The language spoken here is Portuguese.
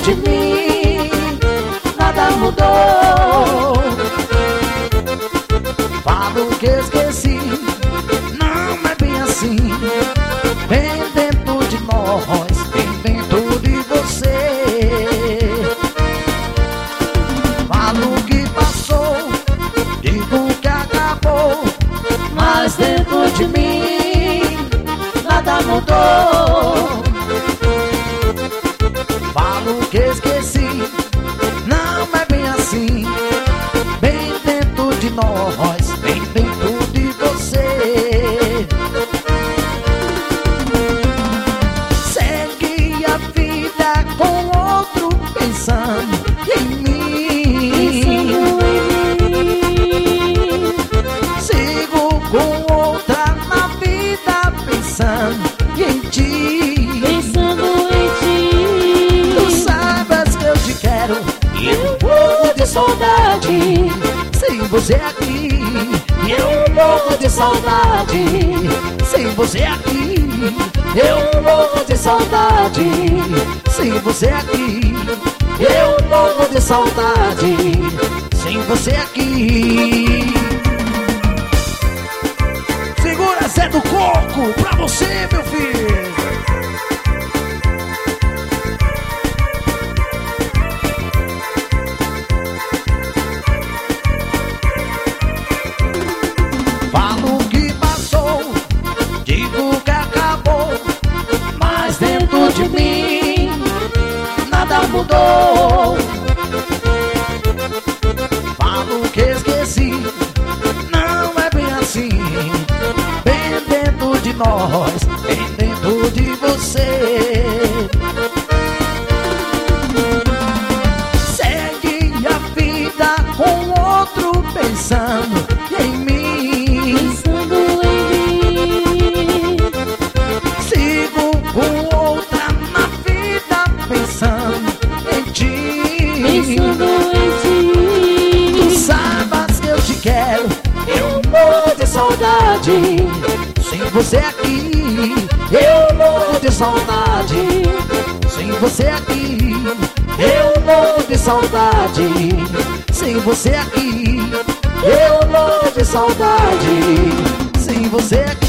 de mim, nada mudou. Falo que esqueci, não é bem assim. Bem dentro de nós, bem dentro de você. Falo que passou, digo que acabou, mas dentro de mim nada mudou. Falo que esqueci, não é bem assim. Bem dentro de nós, bem dentro de você. Segue a vida com outro pensando em mim. Sigo com outra na vida pensando em ti. Tu sabes que eu te quero e eu morro de saudade. Sem você aqui, eu morro de saudade. Sem você aqui, eu morro de saudade. Sem você aqui, eu morro de saudade. Sem você aqui. Segura Zé do Coco pra você, meu filho. Falo que passou, digo que acabou, mas dentro de mim nada mudou. Falo que esqueci, não é bem assim. Bem dentro de nós, bem dentro de você. Segue a vida com outro pensando em mim. Sigo com outra na vida pensando em ti. Tu sabes que eu te quero, eu morro de saudade. Sem você aqui, eu morro de saudade. Sem você aqui, eu morro de saudade. Sem você aqui, eu morro de saudade. Sem você aqui.